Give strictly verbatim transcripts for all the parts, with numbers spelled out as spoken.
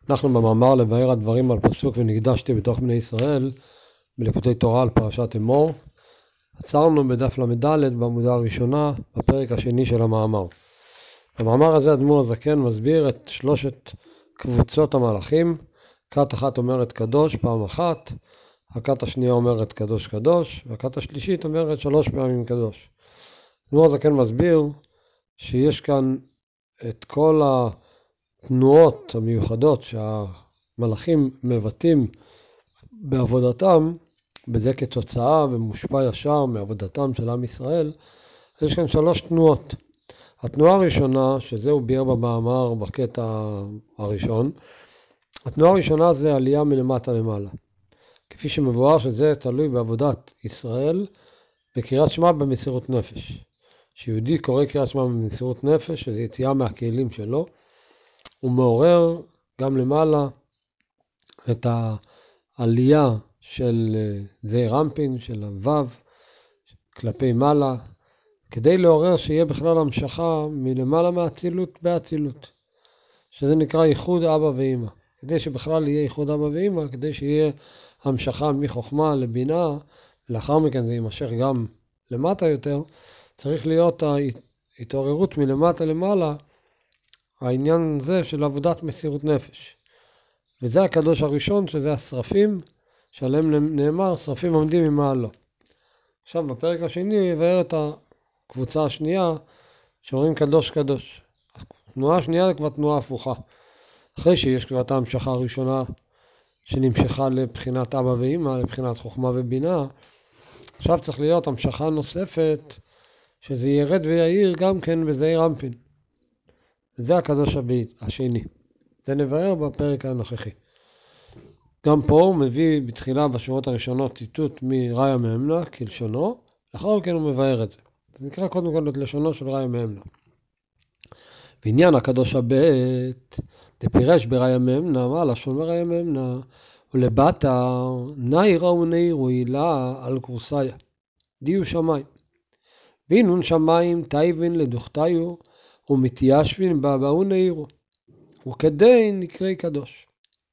אנחנו במאמר לבאר הדברים על פסוק ונקדשתי בתוך בני ישראל בליקוטי תורה על פרשת אמור. עצרנו בדף למד' בעמודה הראשונה בפרק השני של המאמר. במאמר הזה אדמו"ר הזקן מסביר את שלושת קבוצות המלאכים. כת אחת אומרת קדוש פעם אחת, הכת השנייה אומרת קדוש קדוש, והכת השלישית אומרת שלוש פעמים קדוש. אדמו"ר הזקן מסביר שיש כאן את כל התנועות המיוחדות שהמלאכים מבטאים בעבודתם, בזה כתוצאה ומושפע ישר מעבודתם של עם ישראל. יש כאן שלוש תנועות. התנועה הראשונה, שזהו ביאר במאמר בקטע הראשון, התנועה הראשונה זה עלייה מלמטה למעלה. כפי שמבואר שזה תלוי בעבודת ישראל בקריאת שמע במסירות נפש. שיהודי קורא קריאת שמע במסירות נפש, שזה יציאה מהכלים שלו, הוא מעורר גם למעלה את העלייה של זעיר אנפין, של הוו, כלפי מעלה, כדי לעורר שיהיה בכלל המשכה מלמעלה מהצילות באצילות, שזה נקרא ייחוד אבא ואמא. כדי שבכלל יהיה ייחוד אבא ואמא, כדי שיהיה המשכה מחוכמה לבינה, לאחר מכן זה יימשך גם למטה יותר, צריך להיות ההתעוררות מלמטה למעלה, העניין זה של עבודת מסירות נפש. וזה הקדוש הראשון, שזה השרפים, שעליהם נאמר, שרפים עומדים ממעלו. עכשיו בפרק השני יבאר את הקבוצה השנייה, שאומרים קדוש קדוש. התנועה השנייה זה כבר תנועה הפוכה. אחרי שיש כבר את ההמשכה הראשונה, שנמשכה לבחינת אבא ואמא, לבחינת חוכמה ובינה, עכשיו צריך להיות המשכה נוספת, שזה ירד ויעיר גם כן בזעיר אנפין. זה הקדוש השני. זה נבאר בפרק הנוכחי. גם פה הוא מביא בתחילה בשורות הראשונות ציטוט מראיה מהמנה כלשונו, לאחר מכן הוא מבאר את זה. זה נקרא קודם כל את לשונו של ראיה מהמנה. בעניין הקדוש הבית, דפירש בראיה מהמנה, מה לשון בראיה מהמנה? ולבטה נעירה ונעירו הילה על קורסיה, דיו שמיים. וינון שמיים טייבין לדוכתיו, ומתיישבין באבאו נעירו, וכדי נקראי קדוש.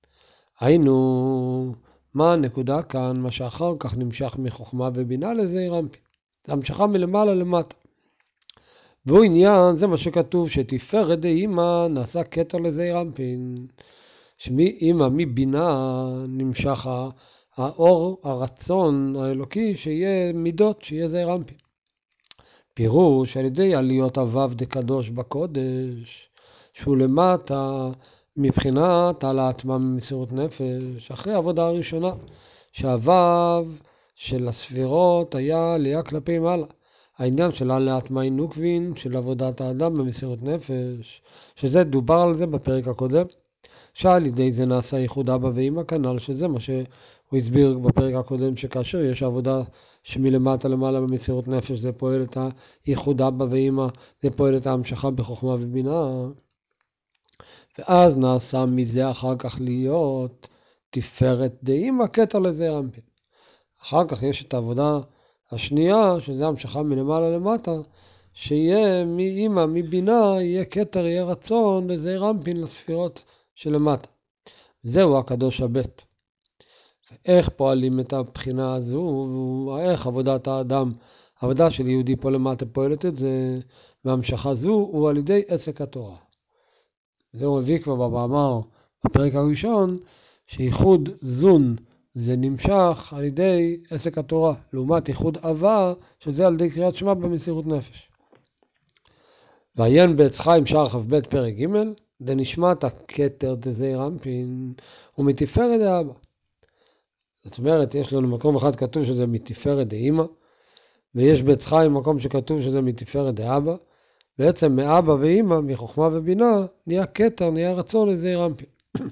היינו, מה הנקודה כאן? מה שאחר כך נמשך מחוכמה ובינה לזעיר אנפין. זה המשכה מלמעלה למטה. והוא עניין, זה מה שכתוב, שתפארת דאמא נעשה כתר לזעיר אנפין. שמאמא, מבינה נמשך האור, הרצון האלוקי, שיהיה מידות, שיהיה זעיר אנפין. פירוש על ידי עליות הוו דקדוש בקודש, שהוא למטה מבחינת העלאת ממסירות נפש, אחרי העבודה הראשונה, שהוו של הספירות היה עלייה כלפי מעלה. העניין של העלאת מי נוקבין, של עבודת האדם במסירות נפש, שזה דובר על זה בפרק הקודם, שעל ידי זה נעשה ייחוד אבא ואמא כנ"ל, שזה מה שהוא הסביר בפרק הקודם, שכאשר יש עבודה שמלמטה למעלה במסירות נפש, זה פועל את הייחוד אבא ואמא, זה פועל את ההמשכה בחוכמה ובינה, ואז נעשה מזה אחר כך להיות תפארת דאמא כתר לזעיר אנפין. אחר כך יש את העבודה השנייה, שזה המשכה מלמעלה למטה, שיהיה מאמא, מבינה, יהיה כתר, יהיה רצון לזעיר אנפין לספירות שלמטה. זהו הקדוש הבית. איך פועלים את הבחינה הזו, איך עבודת האדם, העבודה של יהודי פה למטה פועלת את זה, והמשכה זו הוא על ידי עסק התורה. זהו מביא כבר במאמר בפרק הראשון, שייחוד זון זה נמשך על ידי עסק התורה, לעומת ייחוד אהבה, שזה על ידי קריאת שמע במסירות נפש. ועיין בעץ חיים שער כ"ב פרק ג', דנשמת הכתר דזעיר אנפין ומתפארת דאבא. זאת אומרת, יש לנו מקום אחד כתוב שזה מתפארת דאמא, ויש בעץ חיים מקום שכתוב שזה מתפארת דאבא. בעצם מאבא ואמא, מחוכמה ובינה, נהיה כתר, נהיה רצון לזעיר אנפין.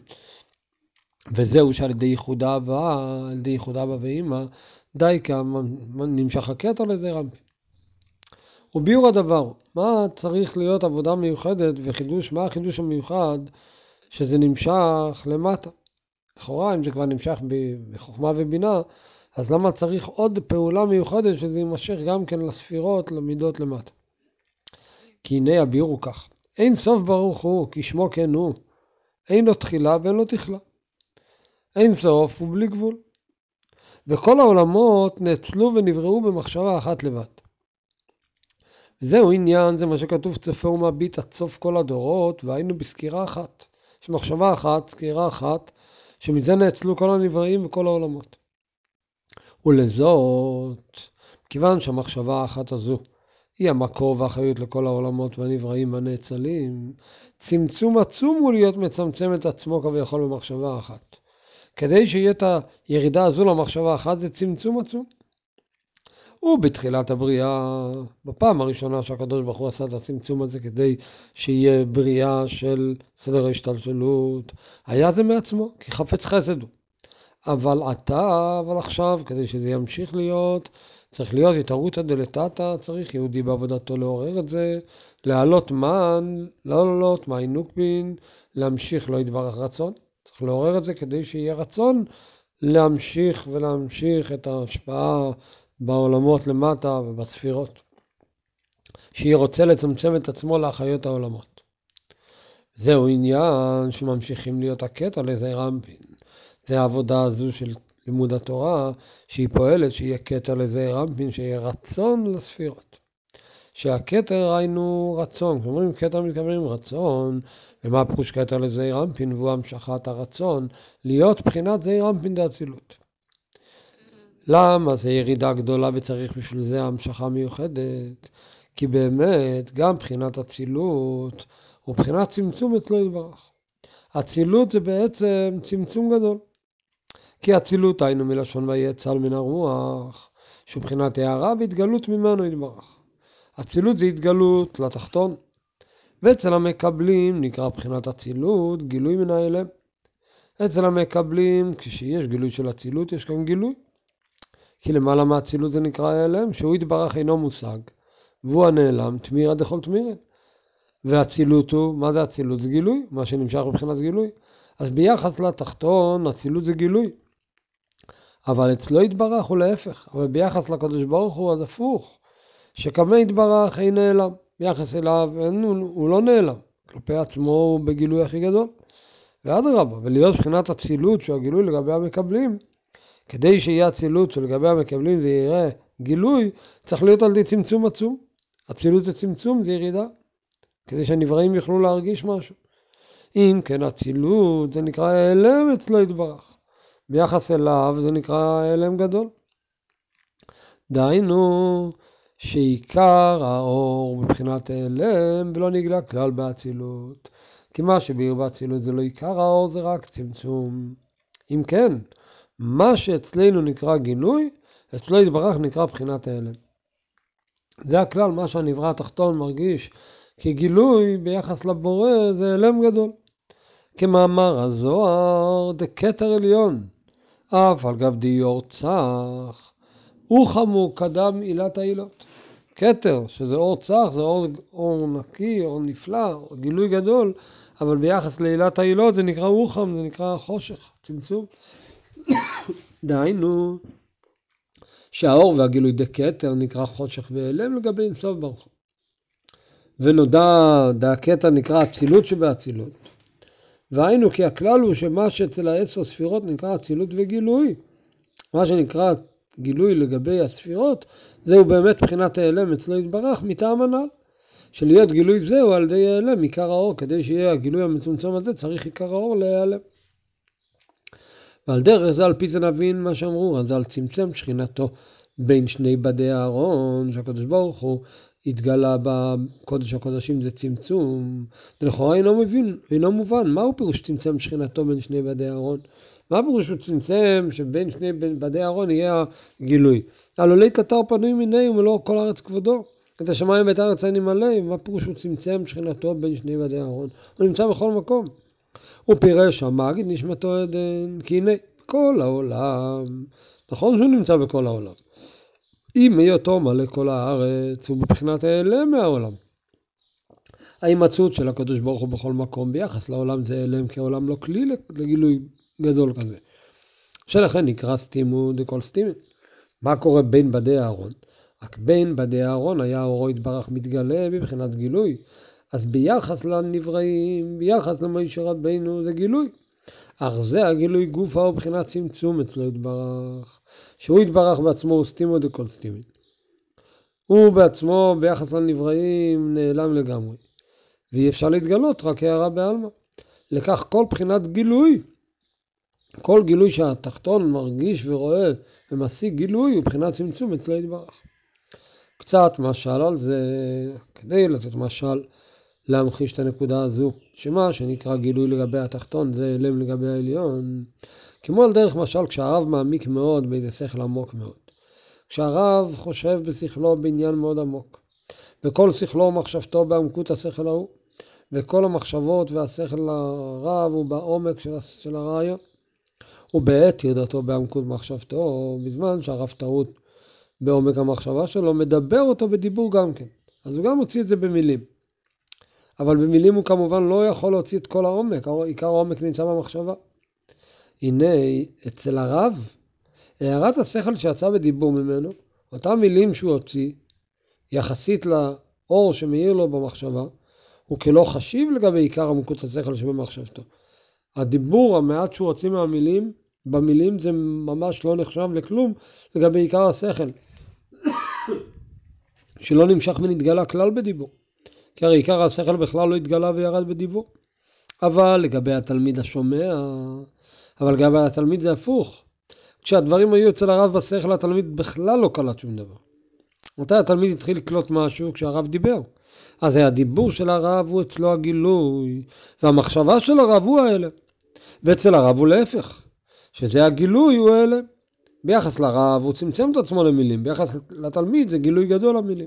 וזהו שעל ידי ייחוד אבא, על ידי ייחוד אבא ואמא, די כמה נמשך הכתר לזעיר אנפין. וביאור הדבר, מה צריך להיות עבודה מיוחדת וחידוש, מה החידוש המיוחד שזה נמשך למטה? לכאורה, אם זה כבר נמשך בחוכמה ובינה, אז למה צריך עוד פעולה מיוחדת שזה יימשך גם כן לספירות, למידות למטה? כי הנה הביאור הוא כך, אין סוף ברוך הוא, כי שמו כן הוא, אין לו תחילה ואין לו תכלה. אין סוף ובלי גבול. וכל העולמות נאצלו ונבראו במחשבה אחת לבד. זהו עניין, זה מה שכתוב צופה ומביט עד סוף כל הדורות, והיינו בסקירה אחת. יש מחשבה אחת, סקירה אחת, שמזה נאצלו כל הנבראים וכל העולמות. ולזאת, כיוון שהמחשבה האחת הזו היא המקור והחיות לכל העולמות והנבראים הנאצלים, צמצום עצום הוא להיות מצמצם את עצמו כביכול במחשבה אחת. כדי שיהיה את הירידה הזו למחשבה אחת זה צמצום עצום. ובתחילת הבריאה, בפעם הראשונה שהקדוש ברוך הוא עשה את הצמצום הזה כדי שיהיה בריאה של סדר ההשתלשלות, היה זה מעצמו, כי חפץ חסד הוא. אבל עתה, אבל עכשיו, כדי שזה ימשיך להיות, צריך להיות התערותא דלתתא, צריך יהודי בעבודתו לעורר את זה, להעלות מן, לא לעלות מן נוקבין, להמשיך לא יתברך רצון. צריך לעורר את זה כדי שיהיה רצון להמשיך ולהמשיך את ההשפעה בעולמות למטה ובספירות. שיהיה רוצה לצמצם את עצמו להחיות העולמות. זהו עניין שממשיכים להיות הקטע לזעיר אנפין. זה העבודה הזו של לימוד התורה, שהיא פועלת, שיהיה קטע לזעיר אנפין, שיהיה רצון לספירות. שהקטע היינו רצון, כשאומרים קטע מתכוונים רצון, ומה פירוש קטע לזעיר אנפין, והוא המשכת הרצון, להיות בחינת זעיר אנפין דאצילות. למה זה ירידה גדולה וצריך בשביל זה המשכה מיוחדת? כי באמת גם בחינת אצילות ובחינת צמצום אצלו יתברך. אצילות זה בעצם צמצום גדול. כי אצילות היינו מלשון ויצל מן הרוח, שהוא בחינת הערה והתגלות ממנו יתברך. אצילות זה התגלות לתחתון. ואצל המקבלים נקרא בחינת אצילות גילוי מן האלם. אצל המקבלים כשיש גילוי של אצילות יש כאן גילוי. כי למעלה מהאצילות זה נקרא האלם, שהוא יתברך אינו מושג, והוא הנעלם, תמירה דכל תמירה. והאצילות הוא, מה זה אצילות? זה גילוי, מה שנמשך מבחינת גילוי. אז ביחס לתחתון, אצילות זה גילוי. אבל אצלו יתברך הוא להפך, אבל ביחס לקדוש ברוך הוא אז הפוך, שכמה יתברך אין נעלם, ביחס אליו אין, הוא, הוא לא נעלם, כלפי עצמו הוא בגילוי הכי גדול. ואדרבה, ולהיות מבחינת אצילות שהוא הגילוי לגבי המקבלים, כדי שיהיה אצילות שלגבי המקבלים זה יראה גילוי, צריך להיות על די צמצום עצום. אצילות זה צמצום, זה ירידה, כדי שהנבראים יוכלו להרגיש משהו. אם כן אצילות זה נקרא העלם אצלו יתברך, ביחס אליו זה נקרא העלם גדול. דהיינו שעיקר האור מבחינת העלם ולא נגלה כלל באצילות, כי מה שביר באצילות זה לא עיקר האור, זה רק צמצום. אם כן, מה שאצלנו נקרא גילוי, אצלו יתברך נקרא בחינת ההלם. זה הכלל, מה שהנברא התחתון מרגיש כגילוי ביחס לבורא זה הלם גדול. כמאמר הזוהר, דקטר עליון, אף על גב דיור צח, וחמו קדם עילת העילות. קטר, שזה אור צח, זה אור, אור נקי, אור נפלא, אור גילוי גדול, אבל ביחס לעילת העילות זה נקרא רוחם, זה נקרא חושך, צמצום. דהיינו שהאור והגילוי דקטר נקרא חושך והלם לגבי אינסוף ברוך הוא. ונודע דקטר נקרא אצילות שבאצילות. והיינו כי הכלל הוא שמה שאצל העשר ספירות נקרא אצילות וגילוי. מה שנקרא גילוי לגבי הספירות, זהו באמת בחינת ההלם אצלו יתברך מטעם הנ"ל. שלהיות גילוי זהו על ידי ההלם עיקר האור, כדי שיהיה הגילוי המצומצם הזה צריך עיקר האור להיעלם. ועל דרך זה על פי זה נבין מה שאמרו, זה על צמצם שכינתו בין שני בדי הארון, שהקדוש ברוך הוא התגלה בקודש הקודשים זה צמצום. לכאורה אינו מבין, אינו מובן, מהו פירוש צמצם שכינתו בין שני בדי הארון? מה פירוש הוא צמצם שבין שני בדי הארון יהיה הגילוי? הלא לית אתר פנוי מיני ומלוא כל הארץ כבודו. את השמיים ואת הארץ אני מלא, מה פירוש הוא צמצם שכינתו בין שני בדי הארון? הוא נמצא בכל מקום. הוא פירש המגיד נשמתו עדן, כי הנה כל העולם, נכון שהוא נמצא בכל העולם. אם היותו מלא כל הארץ, הוא בבחינת ההלם מהעולם. ההימצאות של הקדוש ברוך הוא בכל מקום ביחס לעולם זה הלם, כי העולם לא כלי לגילוי גדול כזה. שלכן נקרא סתימו דכל סתימים. מה קורה בין בדי הארון? רק בין בדי הארון היה אורו יתברך מתגלה בבחינת גילוי, אז ביחס לנבראים, ביחס למשה רבינו זה גילוי. אך זה הגילוי גופה הוא בחינת צמצום אצלו יתברך, שהוא יתברך בעצמו הוא סתימו דכל סתימין. הוא בעצמו ביחס לנבראים נעלם לגמרי, ואי אפשר להתגלות רק הערה בעלמא. לכך כל בחינת גילוי, כל גילוי שהתחתון מרגיש ורואה ומשיג גילוי הוא בחינת צמצום אצלו יתברך. קצת משל על זה, כדי לתת משל להמחיש את הנקודה הזו, שמה שנקרא גילוי לגבי התחתון זה אלם לגבי העליון, כמו על דרך משל כשהרב מעמיק מאוד באיזה שכל עמוק מאוד. כשהרב חושב בשכלו בעניין מאוד עמוק, וכל שכלו ומחשבתו בעמקות השכל ההוא, וכל המחשבות והשכל הרב הוא בעומק של, של הרעיון, ובעת ירדתו בעמקות מחשבתו, בזמן שהרב טעות בעומק המחשבה שלו, מדבר אותו בדיבור גם כן. אז הוא גם הוציא את זה במילים. אבל במילים הוא כמובן לא יכול להוציא את כל העומק, עיקר העומק נמצא במחשבה. הנה, אצל הרב, הערת השכל שיצא בדיבור ממנו, אותם מילים שהוא הוציא, יחסית לאור שמאיר לו במחשבה, הוא כלא חשיב לגבי עיקר עמקות השכל שבמחשבתו. הדיבור המעט שהוא הוציא מהמילים, במילים זה ממש לא נחשב לכלום לגבי עיקר השכל, שלא נמשך ונתגלה כלל בדיבור. כי הרי עיקר השכל בכלל לא התגלה וירד בדיבור. אבל לגבי התלמיד השומע, אבל לגבי התלמיד זה הפוך. כשהדברים היו אצל הרב בשכל, התלמיד בכלל לא קלט שום דבר. מתי התלמיד התחיל לקלוט משהו? כשהרב דיבר. אז הדיבור של הרב הוא אצלו הגילוי, והמחשבה של הרב הוא האלה. ואצל הרב הוא להפך, שזה הגילוי הוא האלה. ביחס לרב הוא צמצם את עצמו למילים, ביחס לתלמיד זה גילוי גדול למילים.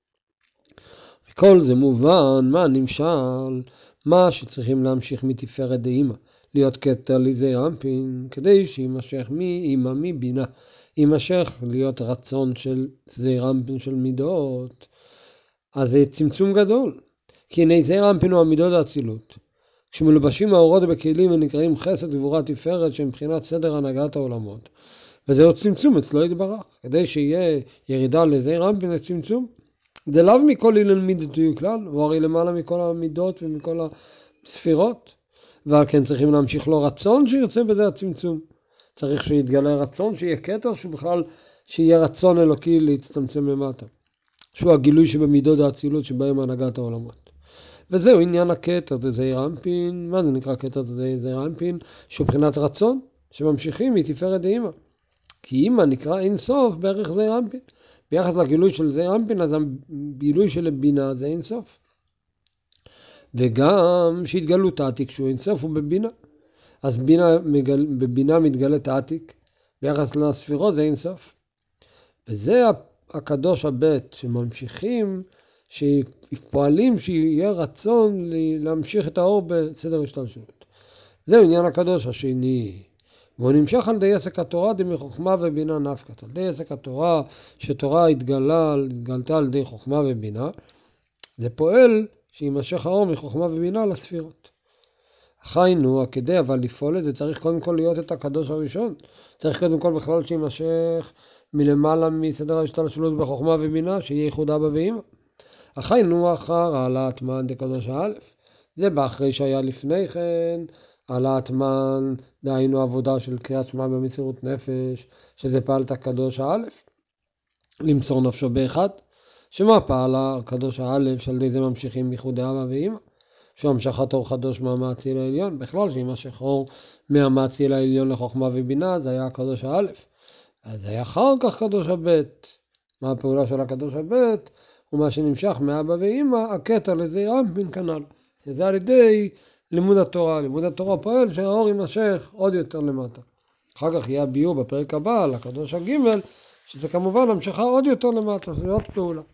כל זה מובן, מה נמשל, מה שצריכים להמשיך מתפארת דאמא, להיות כתר לזעיר אנפין, כדי שימשך מאמא מבינה, יימשך להיות רצון של זעיר אנפין של מידות. אז זה צמצום גדול, כי הנה זעיר אנפין הוא המידות האצילות. כשמלובשים האורות בכלים ונקראים חסד וגבורה תפארת שהם מבחינת סדר הנהגת העולמות. וזהו צמצום אצלו יתברך, כדי שיהיה ירידה לזעיר אנפין לצמצום. זה לאו מכל אילן מידות יהיו כלל, הוא הרי למעלה מכל המידות ומכל הספירות, ועל כן צריכים להמשיך לו רצון שירצה בזה הצמצום. צריך שיתגלה רצון, שיהיה כתר, שבכלל שיהיה רצון אלוקי להצטמצם למטה. שהוא הגילוי שבמידות האצילות שבהם הנהגת העולמות. וזהו עניין הכתר, זה זעיר אנפין. מה זה נקרא כתר? זה זעיר אנפין, שהוא מבחינת רצון, שממשיכים מתפארת דאמא. כי אמא נקרא אין סוף בערך זעיר אנפין. ביחס לגילוי של זעיר אנפין, אז הגילוי של בינה זה אין סוף. וגם שהתגלות העתיק שהוא אין סוף הוא בבינה. אז בינה, בבינה מתגלת העתיק, ביחס לספירות זה אין סוף. וזה הקדוש הבית שממשיכים, שפועלים שיהיה רצון להמשיך את האור בסדר השתלשלות. זה עניין הקדוש השני. והוא נמשך על די עסק התורה דמי חוכמה ובינה נפקת. על די עסק התורה, שתורה התגלה, התגלתה על די חוכמה ובינה, זה פועל שימשך האור מחוכמה ובינה לספירות. חיינו, כדי אבל לפעול את זה צריך קודם כל להיות את הקדוש הראשון. צריך קודם כל בכלל שימשך מלמעלה מסדר ההשתלשלות בחוכמה ובינה, שיהיה ייחוד אבא ואמא. חיינו אחר העלאת מן דקדוש האלף. זה באחרי שהיה לפני כן, העלאת מן, דהיינו עבודה של קריאת שמע במסירות נפש, שזה פעלת הקדוש האלף. למסור נפשו באחד. שמה פעלה הקדוש האלף, שעל די זה ממשיכים ייחוד אבא ואמא. שהמשכת אור חדוש מהמעציל העליון, בכלל שימשך אור מהמעציל העליון לחוכמה ובינה, זה היה הקדוש האלף. אז זה היה אחר כך קדוש הבית. מה הפעולה של הקדוש הבית? ומה שנמשך מאבא ואמא, הכתר לזעיר אנפין כנ"ל. זה על ידי לימוד התורה. לימוד התורה פועל שהאור יימשך עוד יותר למטה. אחר כך יהיה ביור בפרק הבא על הקדוש הגימל, שזה כמובן המשכה עוד יותר למטה, זה עוד פעולה.